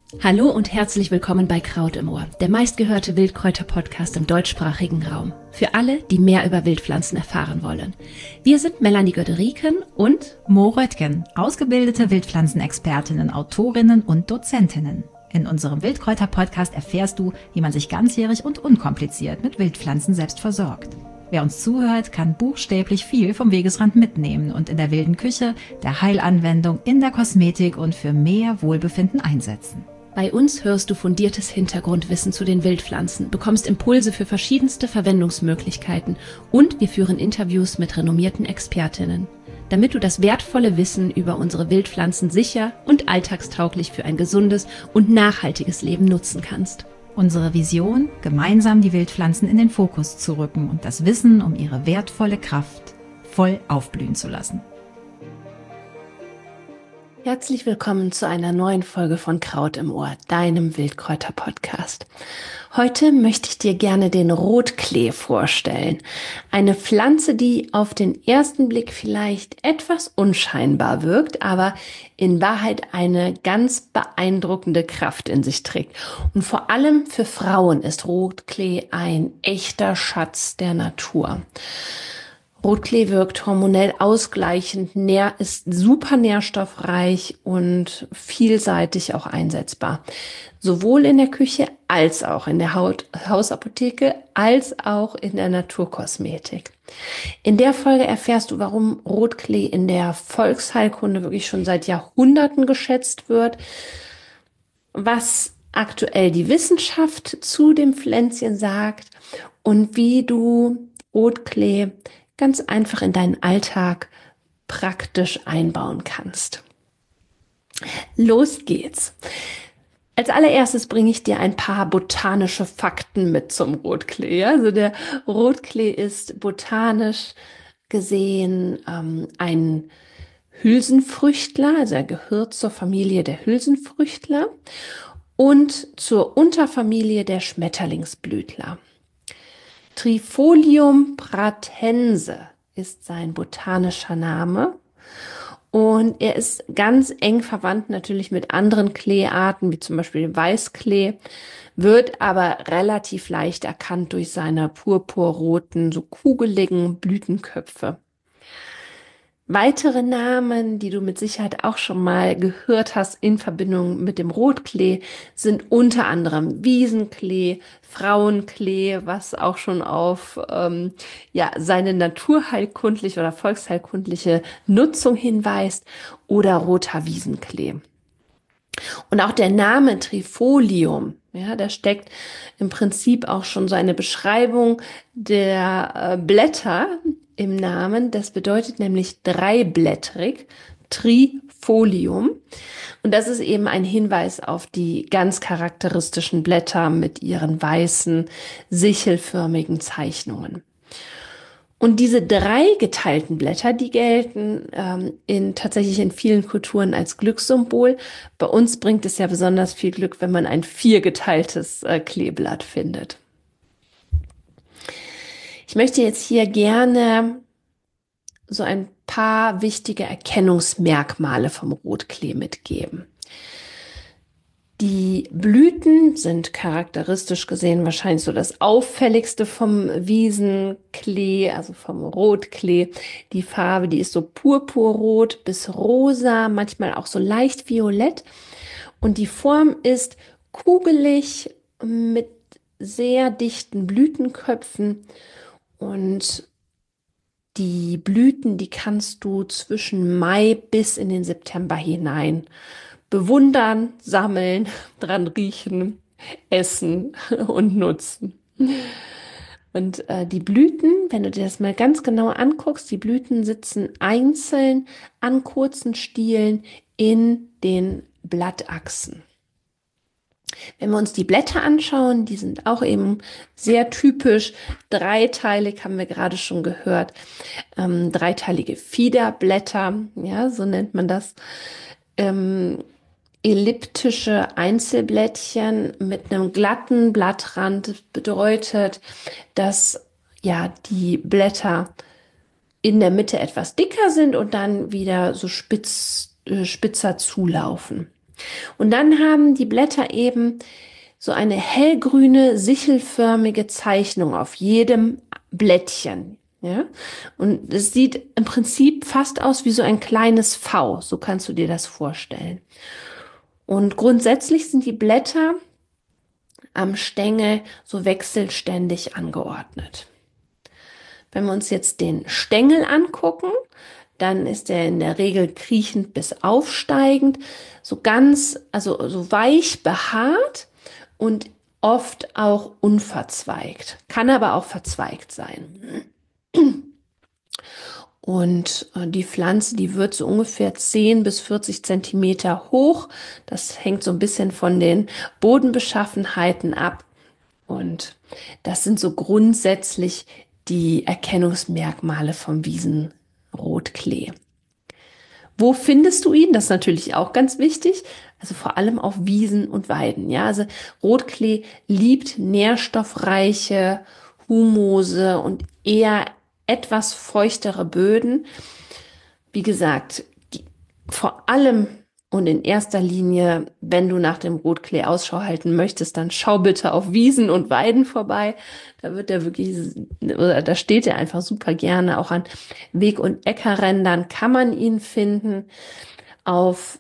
Hallo und herzlich willkommen bei Kraut im Ohr, der meistgehörte Wildkräuter-Podcast im deutschsprachigen Raum. Für alle, die mehr über Wildpflanzen erfahren wollen. Wir sind Melanie Göderiken und Mo Röttgen, ausgebildete Wildpflanzenexpertinnen, Autorinnen und Dozentinnen. In unserem Wildkräuter-Podcast erfährst du, wie man sich ganzjährig und unkompliziert mit Wildpflanzen selbst versorgt. Wer uns zuhört, kann buchstäblich viel vom Wegesrand mitnehmen und in der wilden Küche, der Heilanwendung, in der Kosmetik und für mehr Wohlbefinden einsetzen. Bei uns hörst du fundiertes Hintergrundwissen zu den Wildpflanzen, bekommst Impulse für verschiedenste Verwendungsmöglichkeiten und wir führen Interviews mit renommierten Expertinnen, damit du das wertvolle Wissen über unsere Wildpflanzen sicher und alltagstauglich für ein gesundes und nachhaltiges Leben nutzen kannst. Unsere Vision, gemeinsam die Wildpflanzen in den Fokus zu rücken und das Wissen um ihre wertvolle Kraft voll aufblühen zu lassen. Herzlich willkommen zu einer neuen Folge von Kraut im Ohr, deinem Wildkräuter-Podcast. Heute möchte ich dir gerne den Rotklee vorstellen. Eine Pflanze, die auf den ersten Blick vielleicht etwas unscheinbar wirkt, aber in Wahrheit eine ganz beeindruckende Kraft in sich trägt. Und vor allem für Frauen ist Rotklee ein echter Schatz der Natur. Rotklee wirkt hormonell ausgleichend, ist super nährstoffreich und vielseitig auch einsetzbar. Sowohl in der Küche als auch in der Hausapotheke als auch in der Naturkosmetik. In der Folge erfährst du, warum Rotklee in der Volksheilkunde wirklich schon seit Jahrhunderten geschätzt wird, was aktuell die Wissenschaft zu dem Pflänzchen sagt und wie du Rotklee ganz einfach in deinen Alltag praktisch einbauen kannst. Los geht's. Als allererstes bringe ich dir ein paar botanische Fakten mit zum Rotklee. Also der Rotklee ist botanisch gesehen ein Hülsenfrüchtler, also er gehört zur Familie der Hülsenfrüchtler und zur Unterfamilie der Schmetterlingsblütler. Trifolium pratense ist sein botanischer Name und er ist ganz eng verwandt natürlich mit anderen Kleearten, wie zum Beispiel dem Weißklee, wird aber relativ leicht erkannt durch seine purpurroten, so kugeligen Blütenköpfe. Weitere Namen, die du mit Sicherheit auch schon mal gehört hast in Verbindung mit dem Rotklee, sind unter anderem Wiesenklee, Frauenklee, was auch schon auf seine naturheilkundliche oder volksheilkundliche Nutzung hinweist, oder roter Wiesenklee. Und auch der Name Trifolium, da steckt im Prinzip auch schon so eine Beschreibung der Blätter im Namen. Das bedeutet nämlich dreiblättrig, Trifolium. Und das ist eben ein Hinweis auf die ganz charakteristischen Blätter mit ihren weißen, sichelförmigen Zeichnungen. Und diese drei geteilten Blätter, die gelten tatsächlich in vielen Kulturen als Glückssymbol. Bei uns bringt es ja besonders viel Glück, wenn man ein viergeteiltes Kleeblatt findet. Ich möchte jetzt hier gerne so ein paar wichtige Erkennungsmerkmale vom Rotklee mitgeben. Die Blüten sind charakteristisch gesehen wahrscheinlich so das auffälligste vom Wiesenklee, also vom Rotklee. Die Farbe, die ist so purpurrot bis rosa, manchmal auch so leicht violett. Und die Form ist kugelig mit sehr dichten Blütenköpfen. Und die Blüten, die kannst du zwischen Mai bis in den September hinein bewundern, sammeln, dran riechen, essen und nutzen. Und die Blüten, wenn du dir das mal ganz genau anguckst, die Blüten sitzen einzeln an kurzen Stielen in den Blattachsen. Wenn wir uns die Blätter anschauen, die sind auch eben sehr typisch dreiteilig, haben wir gerade schon gehört. Dreiteilige Fiederblätter, ja, so nennt man das. Elliptische Einzelblättchen mit einem glatten Blattrand. Das bedeutet, dass ja die Blätter in der Mitte etwas dicker sind und dann wieder so spitzer zulaufen. Und dann haben die Blätter eben so eine hellgrüne, sichelförmige Zeichnung auf jedem Blättchen. Ja? Und es sieht im Prinzip fast aus wie so ein kleines V. So kannst du dir das vorstellen. Und grundsätzlich sind die Blätter am Stängel so wechselständig angeordnet. Wenn wir uns jetzt den Stängel angucken, dann ist er in der Regel kriechend bis aufsteigend, so ganz, also so weich behaart und oft auch unverzweigt, kann aber auch verzweigt sein. Und die Pflanze, die wird so ungefähr 10 bis 40 Zentimeter hoch. Das hängt so ein bisschen von den Bodenbeschaffenheiten ab. Und das sind so grundsätzlich die Erkennungsmerkmale vom Wiesenrotklee. Wo findest du ihn? Das ist natürlich auch ganz wichtig. Also vor allem auf Wiesen und Weiden. Ja, also Rotklee liebt nährstoffreiche, humose und eher etwas feuchtere Böden. Wie gesagt, vor allem und in erster Linie, wenn du nach dem Rotklee Ausschau halten möchtest, dann schau bitte auf Wiesen und Weiden vorbei. Da wird er wirklich, oder da steht er einfach super gerne. Auch an Weg- und Äckerrändern kann man ihn finden. Auf,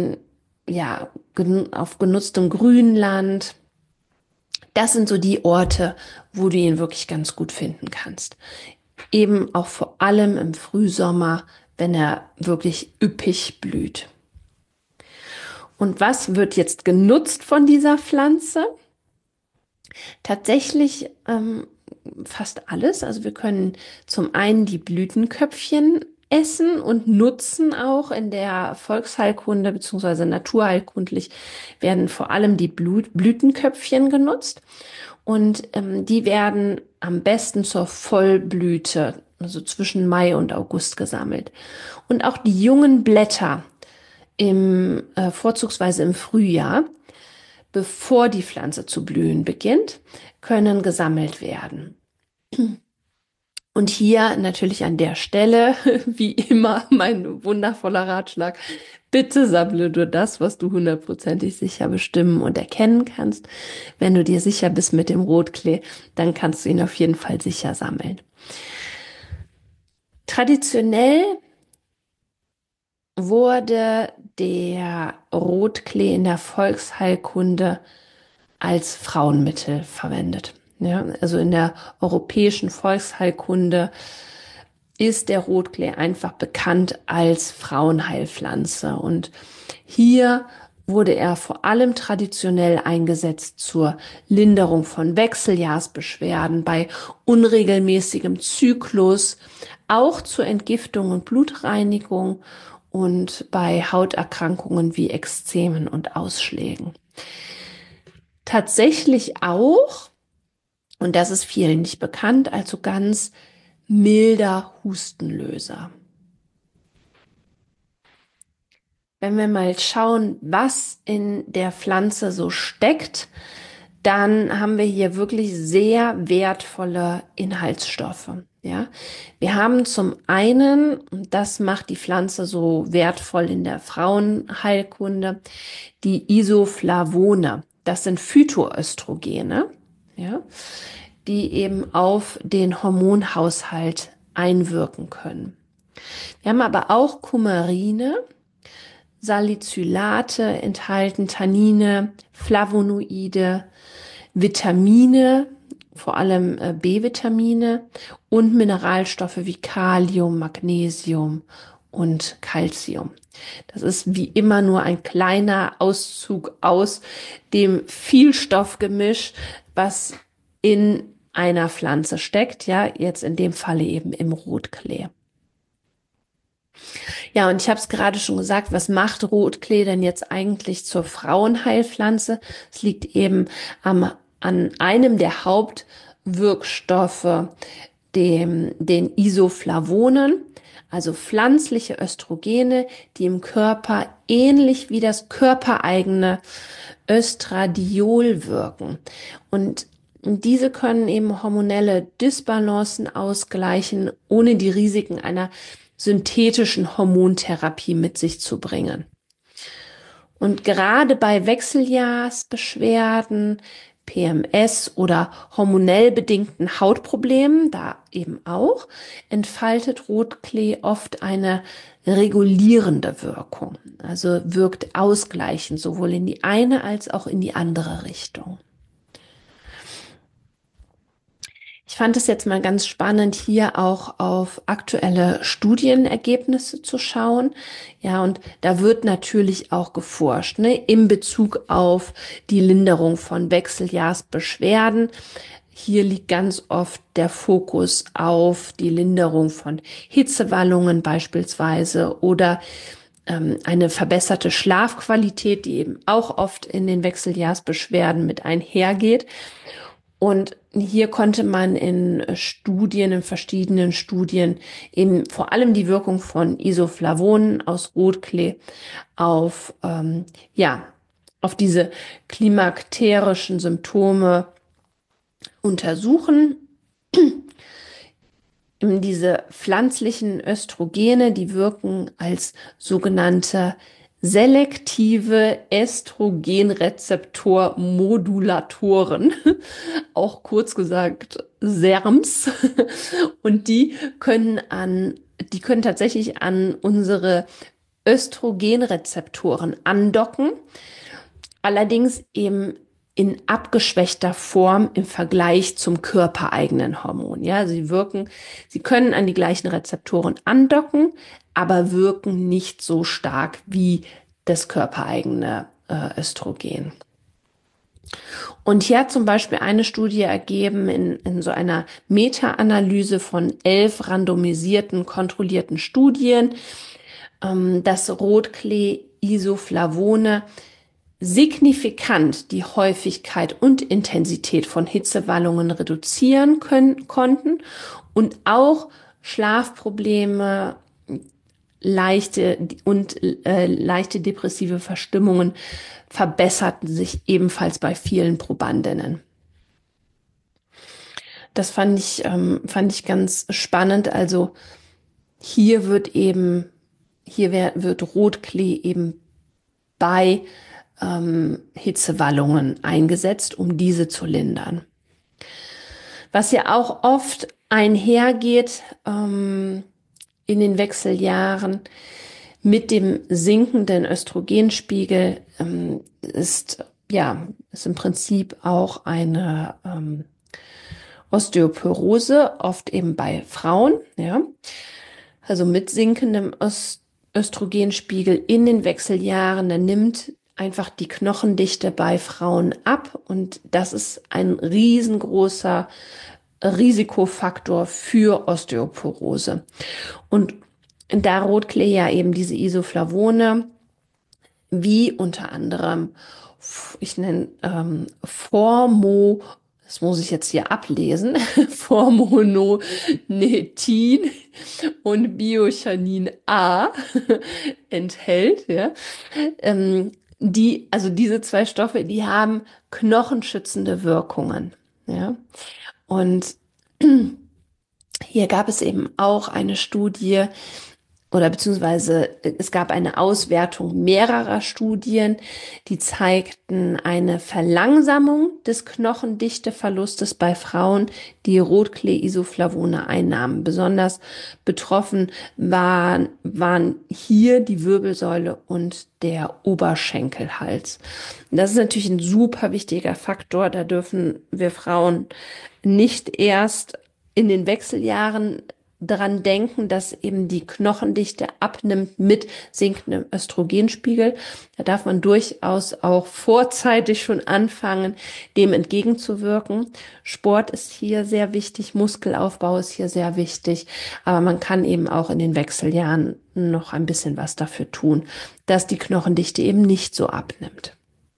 auf genutztem Grünland. Das sind so die Orte, wo du ihn wirklich ganz gut finden kannst. Eben auch vor allem im Frühsommer, wenn er wirklich üppig blüht. Und was wird jetzt genutzt von dieser Pflanze? Tatsächlich fast alles. Also wir können zum einen die Blütenköpfchen essen und nutzen auch in der Volksheilkunde bzw. naturheilkundlich werden vor allem die Blütenköpfchen genutzt. Und die werden am besten zur Vollblüte, also zwischen Mai und August gesammelt. Und auch die jungen Blätter vorzugsweise im Frühjahr, bevor die Pflanze zu blühen beginnt, können gesammelt werden. Und hier natürlich an der Stelle, wie immer, mein wundervoller Ratschlag. Bitte sammle nur das, was du hundertprozentig sicher bestimmen und erkennen kannst. Wenn du dir sicher bist mit dem Rotklee, dann kannst du ihn auf jeden Fall sicher sammeln. Traditionell wurde der Rotklee in der Volksheilkunde als Frauenmittel verwendet. Ja, also in der europäischen Volksheilkunde ist der Rotklee einfach bekannt als Frauenheilpflanze. Und hier wurde er vor allem traditionell eingesetzt zur Linderung von Wechseljahrsbeschwerden, bei unregelmäßigem Zyklus, auch zur Entgiftung und Blutreinigung und bei Hauterkrankungen wie Ekzemen und Ausschlägen. Tatsächlich auch, und das ist vielen nicht bekannt, als so ganz milder Hustenlöser. Wenn wir mal schauen, was in der Pflanze so steckt, dann haben wir hier wirklich sehr wertvolle Inhaltsstoffe. Ja, wir haben zum einen, und das macht die Pflanze so wertvoll in der Frauenheilkunde, die Isoflavone. Das sind Phytoöstrogene, ja, die eben auf den Hormonhaushalt einwirken können. Wir haben aber auch Coumarine, Salicylate enthalten, Tannine, Flavonoide, Vitamine, vor allem B-Vitamine und Mineralstoffe wie Kalium, Magnesium und Calcium. Das ist wie immer nur ein kleiner Auszug aus dem Vielstoffgemisch, was in einer Pflanze steckt, ja, jetzt in dem Falle eben im Rotklee. Ja, und ich habe es gerade schon gesagt, was macht Rotklee denn jetzt eigentlich zur Frauenheilpflanze? Es liegt eben an einem der Hauptwirkstoffe, den Isoflavonen, also pflanzliche Östrogene, die im Körper ähnlich wie das körpereigene Östradiol wirken. Und diese können eben hormonelle Dysbalancen ausgleichen, ohne die Risiken einer synthetischen Hormontherapie mit sich zu bringen. Und gerade bei Wechseljahrsbeschwerden, PMS oder hormonell bedingten Hautproblemen, da eben auch, entfaltet Rotklee oft eine regulierende Wirkung. Also wirkt ausgleichend sowohl in die eine als auch in die andere Richtung. Ich fand es jetzt mal ganz spannend, hier auch auf aktuelle Studienergebnisse zu schauen. Ja, und da wird natürlich auch geforscht, ne, in Bezug auf die Linderung von Wechseljahrsbeschwerden. Hier liegt ganz oft der Fokus auf die Linderung von Hitzewallungen beispielsweise oder eine verbesserte Schlafqualität, die eben auch oft in den Wechseljahrsbeschwerden mit einhergeht. Und hier konnte man in Studien, in verschiedenen Studien eben vor allem die Wirkung von Isoflavonen aus Rotklee auf, auf diese klimakterischen Symptome untersuchen. Diese pflanzlichen Östrogene, die wirken als sogenannte selektive Östrogenrezeptormodulatoren, auch kurz gesagt SERMs. Und die können tatsächlich an unsere Östrogenrezeptoren andocken, allerdings eben in abgeschwächter Form im Vergleich zum körpereigenen Hormon. Ja, sie können an die gleichen Rezeptoren andocken, aber wirken nicht so stark wie das körpereigene Östrogen. Und hier hat zum Beispiel eine Studie ergeben in so einer Meta-Analyse von 11 randomisierten, kontrollierten Studien, dass Rotklee-Isoflavone signifikant die Häufigkeit und Intensität von Hitzewallungen reduzieren konnten und auch Schlafprobleme, leichte depressive Verstimmungen verbesserten sich ebenfalls bei vielen Probandinnen. Das fand ich ganz spannend. Also hier wird Rotklee eben bei Hitzewallungen eingesetzt, um diese zu lindern. Was ja auch oft einhergeht in den Wechseljahren mit dem sinkenden Östrogenspiegel ist im Prinzip auch eine Osteoporose, oft eben bei Frauen, ja. Also mit sinkendem Östrogenspiegel in den Wechseljahren, dann nimmt einfach die Knochendichte bei Frauen ab und das ist ein riesengroßer Risikofaktor für Osteoporose. Und da Rotklee ja eben diese Isoflavone, wie unter anderem, ich nenne das muss ich jetzt hier ablesen, Formonetin und Biochanin A enthält, ja. Diese zwei Stoffe, die haben knochenschützende Wirkungen, ja. Und hier gab es eben auch eine Studie oder beziehungsweise es gab eine Auswertung mehrerer Studien, die zeigten eine Verlangsamung des Knochendichteverlustes bei Frauen, die Rotklee-Isoflavone einnahmen. Besonders betroffen waren hier die Wirbelsäule und der Oberschenkelhals. Das ist natürlich ein super wichtiger Faktor. Da dürfen wir Frauen nicht erst in den Wechseljahren daran denken, dass eben die Knochendichte abnimmt mit sinkendem Östrogenspiegel. Da darf man durchaus auch vorzeitig schon anfangen, dem entgegenzuwirken. Sport ist hier sehr wichtig, Muskelaufbau ist hier sehr wichtig, aber man kann eben auch in den Wechseljahren noch ein bisschen was dafür tun, dass die Knochendichte eben nicht so abnimmt.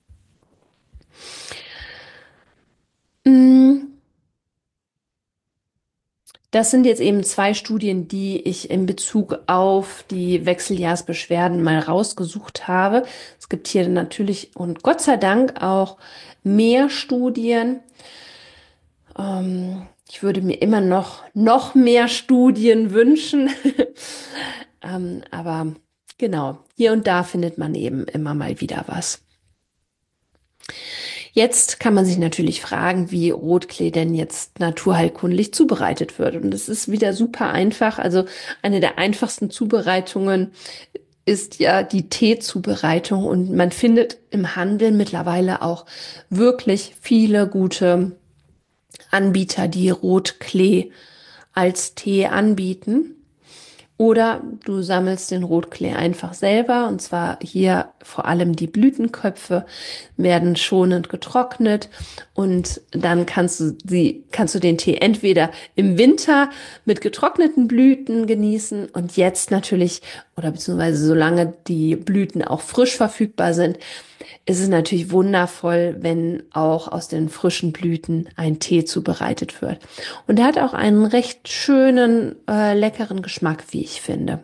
Das sind jetzt eben 2 Studien, die ich in Bezug auf die Wechseljahrsbeschwerden mal rausgesucht habe. Es gibt hier natürlich und Gott sei Dank auch mehr Studien. Ich würde mir immer noch mehr Studien wünschen. Aber Genau, hier und da findet man eben immer mal wieder was. Jetzt kann man sich natürlich fragen, wie Rotklee denn jetzt naturheilkundlich zubereitet wird. Und es ist wieder super einfach. Also eine der einfachsten Zubereitungen ist ja die Teezubereitung. Und man findet im Handel mittlerweile auch wirklich viele gute Anbieter, die Rotklee als Tee anbieten. Oder du sammelst den Rotklee einfach selber, und zwar hier vor allem die Blütenköpfe werden schonend getrocknet, und dann kannst du den Tee entweder im Winter mit getrockneten Blüten genießen und jetzt natürlich, oder beziehungsweise solange die Blüten auch frisch verfügbar sind, ist es natürlich wundervoll, wenn auch aus den frischen Blüten ein Tee zubereitet wird. Und der hat auch einen recht schönen, leckeren Geschmack, wie ich finde.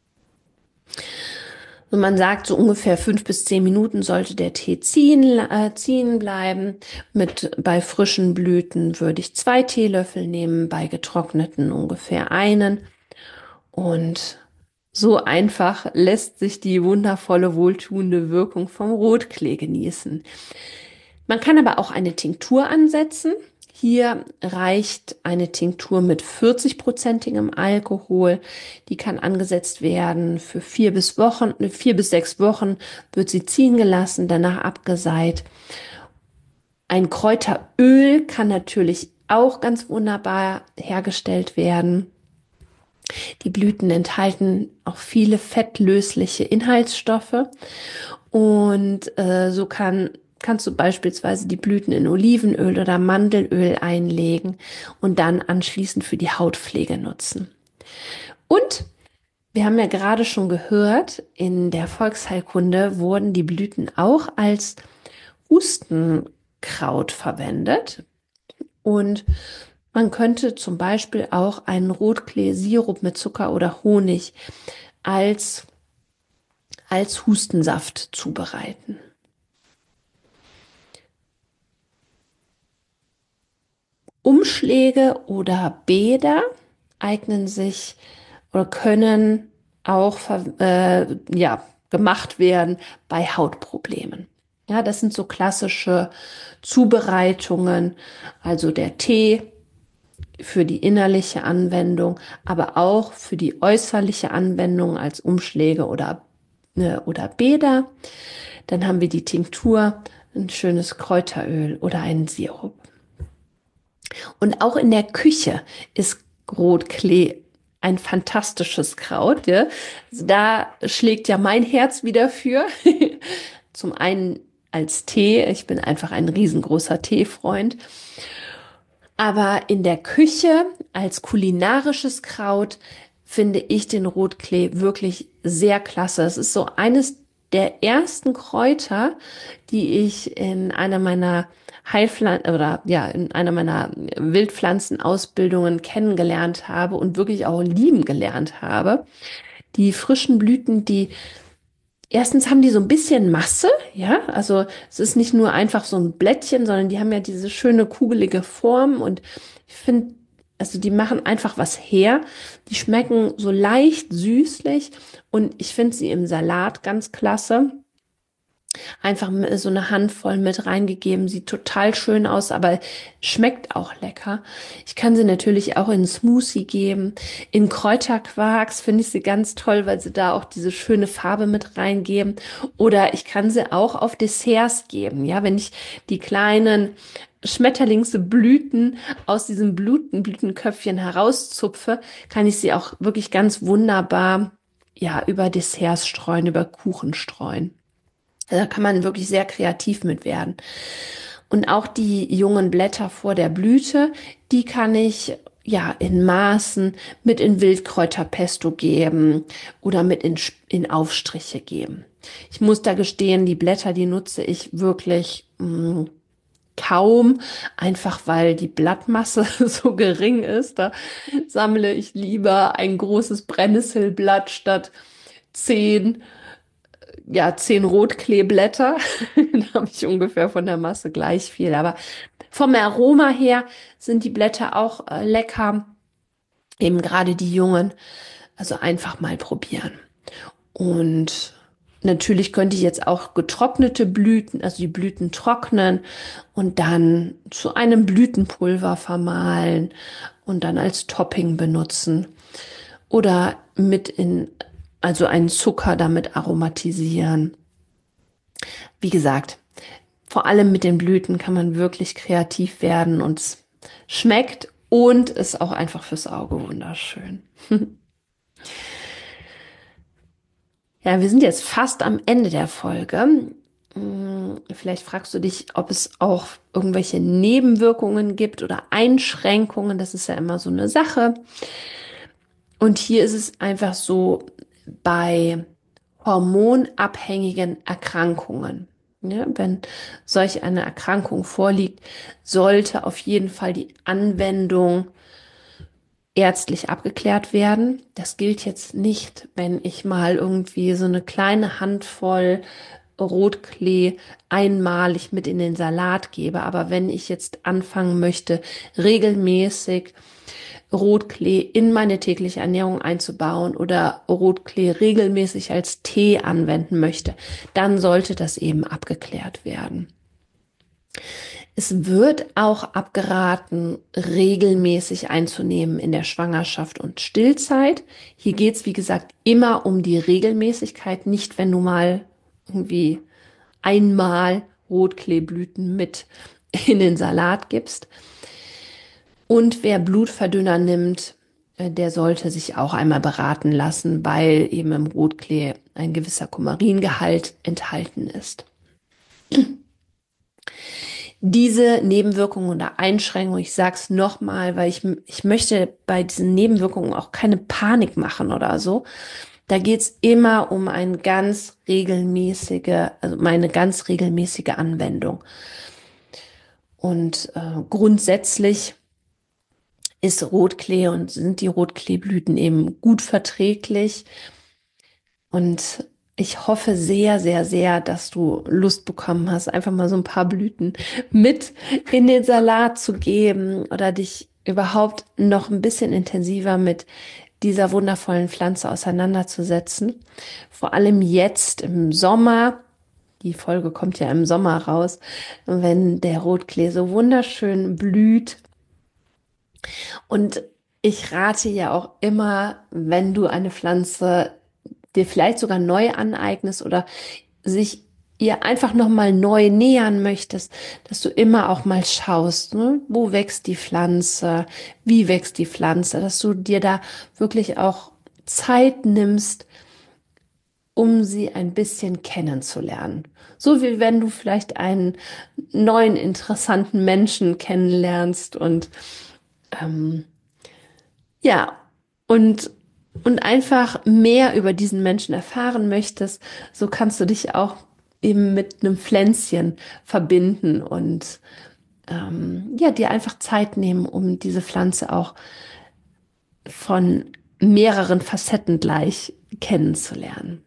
Und man sagt, so ungefähr 5 bis 10 Minuten sollte der Tee ziehen bleiben. Bei frischen Blüten würde ich 2 Teelöffel nehmen, bei getrockneten ungefähr einen. Und so einfach lässt sich die wundervolle, wohltuende Wirkung vom Rotklee genießen. Man kann aber auch eine Tinktur ansetzen. Hier reicht eine Tinktur mit 40-prozentigem Alkohol. Die kann angesetzt werden für 4 bis 6 Wochen, wird sie ziehen gelassen, danach abgeseit. Ein Kräuteröl kann natürlich auch ganz wunderbar hergestellt werden. Die Blüten enthalten auch viele fettlösliche Inhaltsstoffe, und so kannst du beispielsweise die Blüten in Olivenöl oder Mandelöl einlegen und dann anschließend für die Hautpflege nutzen. Und wir haben ja gerade schon gehört, in der Volksheilkunde wurden die Blüten auch als Hustenkraut verwendet. Und man könnte zum Beispiel auch einen Rotklee-Sirup mit Zucker oder Honig als Hustensaft zubereiten. Umschläge oder Bäder eignen sich oder können auch gemacht werden bei Hautproblemen. Ja, das sind so klassische Zubereitungen, also der Tee für die innerliche Anwendung, aber auch für die äußerliche Anwendung als Umschläge oder Bäder. Dann haben wir die Tinktur, ein schönes Kräuteröl oder einen Sirup. Und auch in der Küche ist Rotklee ein fantastisches Kraut. Ja? Also da schlägt ja mein Herz wieder für. Zum einen als Tee. Ich bin einfach ein riesengroßer Teefreund. Aber in der Küche als kulinarisches Kraut finde ich den Rotklee wirklich sehr klasse. Es ist so eines der ersten Kräuter, die ich in einer meiner in einer meiner Wildpflanzenausbildungen kennengelernt habe und wirklich auch lieben gelernt habe. Die frischen Blüten, erstens haben die so ein bisschen Masse, ja, also es ist nicht nur einfach so ein Blättchen, sondern die haben ja diese schöne kugelige Form, und ich finde, also die machen einfach was her. Die schmecken so leicht süßlich, und ich finde sie im Salat ganz klasse. Einfach so eine Handvoll mit reingegeben, sieht total schön aus, aber schmeckt auch lecker. Ich kann sie natürlich auch in Smoothie geben. In Kräuterquarks finde ich sie ganz toll, weil sie da auch diese schöne Farbe mit reingeben. Oder ich kann sie auch auf Desserts geben. Ja, wenn ich die kleinen Schmetterlingsblüten aus diesem Blütenköpfchen herauszupfe, kann ich sie auch wirklich ganz wunderbar, ja, über Desserts streuen, über Kuchen streuen. Da kann man wirklich sehr kreativ mit werden. Und auch die jungen Blätter vor der Blüte, die kann ich ja in Maßen mit in Wildkräuterpesto geben oder mit in Aufstriche geben. Ich muss da gestehen, die Blätter, die nutze ich wirklich kaum, einfach weil die Blattmasse so gering ist. Da sammle ich lieber ein großes Brennnesselblatt statt 10 Rotkleeblätter. Da habe ich ungefähr von der Masse gleich viel. Aber vom Aroma her sind die Blätter auch lecker. Eben gerade die jungen. Also einfach mal probieren. Und natürlich könnte ich jetzt auch getrocknete Blüten, also die Blüten trocknen und dann zu einem Blütenpulver vermahlen und dann als Topping benutzen. Oder also einen Zucker damit aromatisieren. Wie gesagt, vor allem mit den Blüten kann man wirklich kreativ werden und es schmeckt und ist auch einfach fürs Auge wunderschön. Ja, wir sind jetzt fast am Ende der Folge. Vielleicht fragst du dich, ob es auch irgendwelche Nebenwirkungen gibt oder Einschränkungen. Das ist ja immer so eine Sache. Und hier ist es einfach so bei hormonabhängigen Erkrankungen. Ja, wenn solch eine Erkrankung vorliegt, sollte auf jeden Fall die Anwendung ärztlich abgeklärt werden. Das gilt jetzt nicht, wenn ich mal irgendwie so eine kleine Handvoll Rotklee einmalig mit in den Salat gebe. Aber wenn ich jetzt anfangen möchte, regelmäßig Rotklee in meine tägliche Ernährung einzubauen oder Rotklee regelmäßig als Tee anwenden möchte, dann sollte das eben abgeklärt werden. Es wird auch abgeraten, regelmäßig einzunehmen in der Schwangerschaft und Stillzeit. Hier geht es, wie gesagt, immer um die Regelmäßigkeit, nicht wenn du mal irgendwie einmal Rotkleeblüten mit in den Salat gibst. Und wer Blutverdünner nimmt, der sollte sich auch einmal beraten lassen, weil eben im Rotklee ein gewisser Kumaringehalt enthalten ist. Diese Nebenwirkungen oder Einschränkungen, ich sage es nochmal, weil ich möchte bei diesen Nebenwirkungen auch keine Panik machen oder so. Da geht es immer um eine ganz regelmäßige Anwendung. Und grundsätzlich ist Rotklee und sind die Rotkleeblüten eben gut verträglich. Und ich hoffe sehr, sehr, sehr, dass du Lust bekommen hast, einfach mal so ein paar Blüten mit in den Salat zu geben oder dich überhaupt noch ein bisschen intensiver mit dieser wundervollen Pflanze auseinanderzusetzen. Vor allem jetzt im Sommer. Die Folge kommt ja im Sommer raus, wenn der Rotklee so wunderschön blüht. Und ich rate ja auch immer, wenn du eine Pflanze dir vielleicht sogar neu aneignest oder sich ihr einfach nochmal neu nähern möchtest, dass du immer auch mal schaust, ne? Wo wächst die Pflanze, wie wächst die Pflanze, dass du dir da wirklich auch Zeit nimmst, um sie ein bisschen kennenzulernen. So wie wenn du vielleicht einen neuen, interessanten Menschen kennenlernst und ja, und einfach mehr über diesen Menschen erfahren möchtest, so kannst du dich auch eben mit einem Pflänzchen verbinden und ja, dir einfach Zeit nehmen, um diese Pflanze auch von mehreren Facetten gleich kennenzulernen.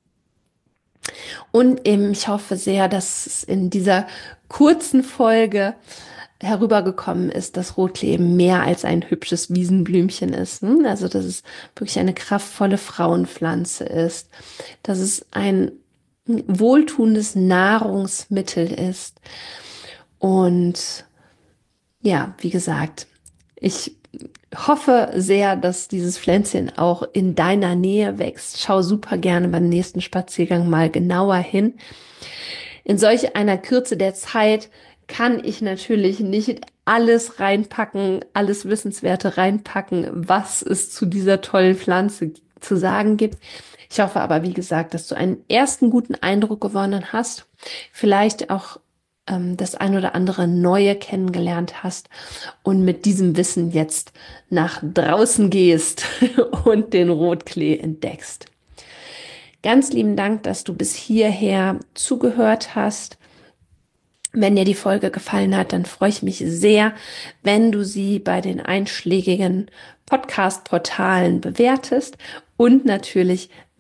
Und eben, ich hoffe sehr, dass es in dieser kurzen Folge herübergekommen ist, dass Rotklee eben mehr als ein hübsches Wiesenblümchen ist. Also, dass es wirklich eine kraftvolle Frauenpflanze ist, dass es ein wohltuendes Nahrungsmittel ist. Und ja, wie gesagt, ich hoffe sehr, dass dieses Pflänzchen auch in deiner Nähe wächst. Schau super gerne beim nächsten Spaziergang mal genauer hin. In solch einer Kürze der Zeit kann ich natürlich nicht alles reinpacken, alles Wissenswerte reinpacken, was es zu dieser tollen Pflanze zu sagen gibt. Ich hoffe aber, wie gesagt, dass du einen ersten guten Eindruck gewonnen hast, vielleicht auch das ein oder andere Neue kennengelernt hast und mit diesem Wissen jetzt nach draußen gehst und den Rotklee entdeckst. Ganz lieben Dank, dass du bis hierher zugehört hast. Wenn dir die Folge gefallen hat, dann freue ich mich sehr, wenn du sie bei den einschlägigen Podcast-Portalen bewertest und natürlich,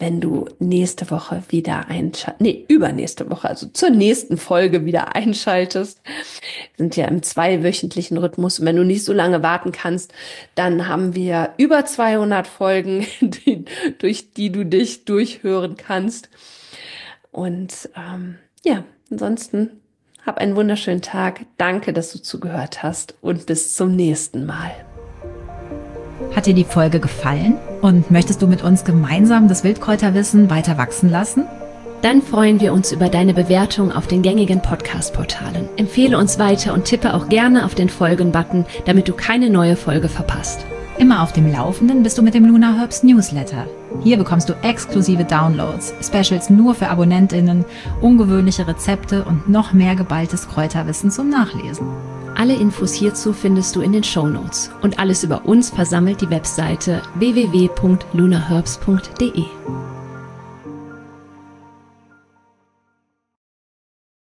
wenn du nächste Woche wieder übernächste Woche, also zur nächsten Folge wieder einschaltest. Wir sind ja im 2-wöchentlichen Rhythmus. Und wenn du nicht so lange warten kannst, dann haben wir über 200 Folgen, durch die du dich durchhören kannst. Und ansonsten hab einen wunderschönen Tag. Danke, dass du zugehört hast und bis zum nächsten Mal. Hat dir die Folge gefallen und möchtest du mit uns gemeinsam das Wildkräuterwissen weiter wachsen lassen? Dann freuen wir uns über deine Bewertung auf den gängigen Podcast-Portalen. Empfehle uns weiter und tippe auch gerne auf den Folgen-Button, damit du keine neue Folge verpasst. Immer auf dem Laufenden bist du mit dem Luna Herbs Newsletter. Hier bekommst du exklusive Downloads, Specials nur für AbonnentInnen, ungewöhnliche Rezepte und noch mehr geballtes Kräuterwissen zum Nachlesen. Alle Infos hierzu findest du in den Shownotes und alles über uns versammelt die Webseite www.lunaherbs.de.